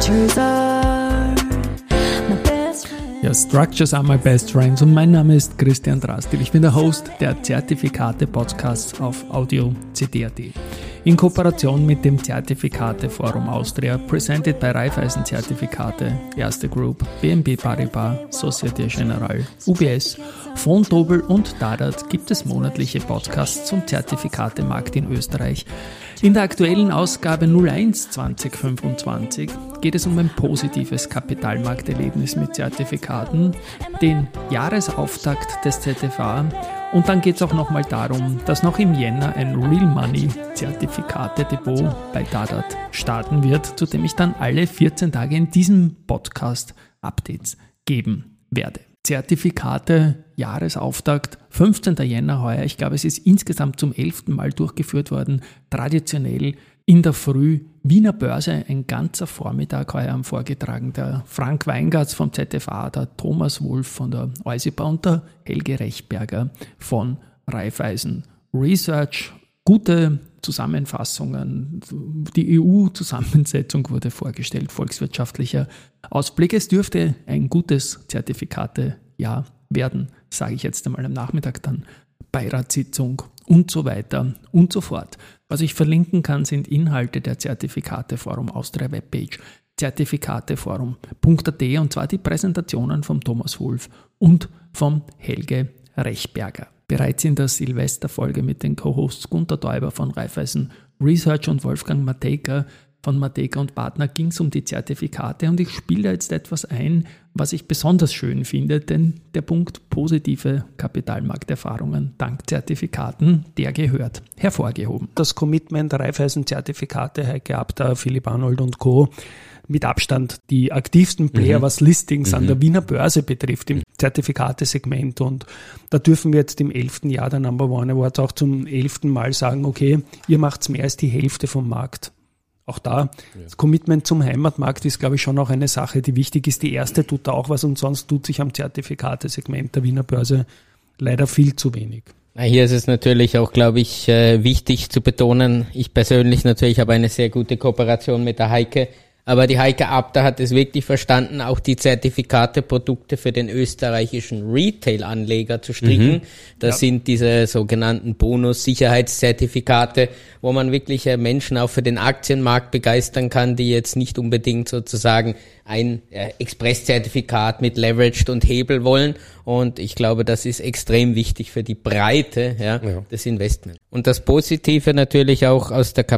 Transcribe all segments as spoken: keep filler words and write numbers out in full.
Structures are my best friends. Ja, Structures are my best friends und mein Name ist Christian Drastil. Ich bin der Host der Zertifikate-Podcasts auf Audio C D punkt A T. In Kooperation mit dem Zertifikate-Forum Austria, presented bei Raiffeisen Zertifikate, Erste Group, B N P Paribas, Societe Generale, U B S, Vontobel und Dadat gibt es monatliche Podcasts zum Zertifikatemarkt in Österreich. In der aktuellen Ausgabe null eins zwanzig fünfundzwanzig geht es um ein positives Kapitalmarkterlebnis mit Zertifikaten, den Jahresauftakt des Z F A und dann geht es auch nochmal darum, dass noch im Jänner ein Real Money Zertifikate-Depot bei Dadat starten wird, zu dem ich dann alle vierzehn Tage in diesem Podcast Updates geben werde. Zertifikate, Jahresauftakt, fünfzehnten Jänner heuer. Ich glaube, es ist insgesamt zum elften Mal durchgeführt worden. Traditionell in der Früh, Wiener Börse, ein ganzer Vormittag heuer am vorgetragen. Der Frank Weingartz vom Z F A, der Thomas Wolf von der Eusipa und der Helge Rechberger von Raiffeisen Research. Gute Zusammenfassungen, die E U-Zusammensetzung wurde vorgestellt, volkswirtschaftlicher Ausblick. Es dürfte ein gutes Zertifikatejahr werden, sage ich jetzt einmal am Nachmittag, dann Beiratssitzung und so weiter und so fort. Was ich verlinken kann, sind Inhalte der Zertifikate-Forum Austria Webpage, zertifikateforum punkt A T und zwar die Präsentationen von Thomas Wolf und vom Helge Rechberger. Bereits in der Silvesterfolge mit den Co-Hosts Gunter Täuber von Raiffeisen Research und Wolfgang Matejka von Matejka und Partner ging es um die Zertifikate und ich spiele da jetzt etwas ein, was ich besonders schön finde, denn der Punkt positive Kapitalmarkterfahrungen dank Zertifikaten, der gehört hervorgehoben. Das Commitment Raiffeisen Zertifikate, Heike Abter, Philipp Arnold und Co. mit Abstand die aktivsten Player, mhm. was Listings mhm. an der Wiener Börse betrifft, im Zertifikatesegment. Und da dürfen wir jetzt im elften Jahr der Number One Awards auch zum elften Mal sagen, okay, ihr macht mehr als die Hälfte vom Markt. Auch da, ja. Das Commitment zum Heimatmarkt ist, glaube ich, schon auch eine Sache, die wichtig ist. Die erste tut da auch was und sonst tut sich am Zertifikatesegment der Wiener Börse leider viel zu wenig. Hier ist es natürlich auch, glaube ich, wichtig zu betonen, ich persönlich natürlich habe eine sehr gute Kooperation mit der Heike, aber die Heike Abter hat es wirklich verstanden, auch die Zertifikate-Produkte für den österreichischen Retail-Anleger zu stricken. Mhm. Das ja. sind diese sogenannten Bonus-Sicherheitszertifikate, wo man wirklich Menschen auch für den Aktienmarkt begeistern kann, die jetzt nicht unbedingt sozusagen ein äh, Express-Zertifikat mit Leveraged und Hebel wollen. Und ich glaube, das ist extrem wichtig für die Breite ja, ja. des Investments. Und das Positive natürlich auch aus der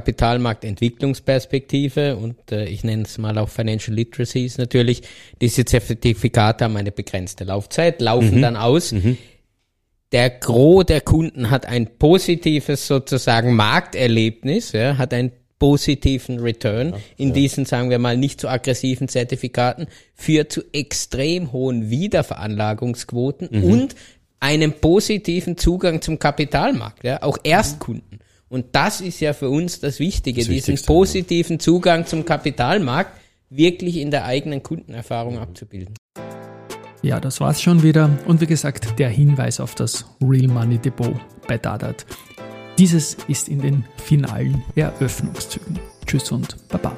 Kapitalmarktentwicklungsperspektive und äh, ich nenne es mal auch Financial Literacy ist natürlich, diese Zertifikate haben eine begrenzte Laufzeit, laufen mhm. dann aus. Mhm. Der Gros der Kunden hat ein positives sozusagen Markterlebnis, ja, hat ein positiven Return ja, in ja. diesen, sagen wir mal, nicht so aggressiven Zertifikaten, führt zu extrem hohen Wiederveranlagungsquoten mhm. und einem positiven Zugang zum Kapitalmarkt, ja, auch Erstkunden. Und das ist ja für uns das Wichtige, das diesen positiven Zugang zum Kapitalmarkt wirklich in der eigenen Kundenerfahrung mhm. abzubilden. Ja, das war's schon wieder. Und wie gesagt, der Hinweis auf das Real Money Depot bei Dadat. Dieses ist in den finalen Eröffnungszügen. Tschüss und Baba.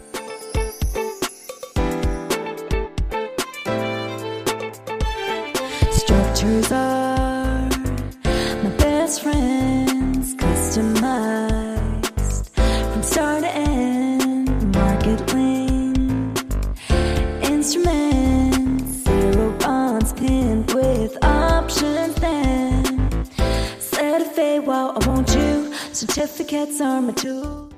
Structures are my best friends, customized from start to end, market linked instruments, zero bonds pinned with options then. Wow, I want you. Certificates are my tool.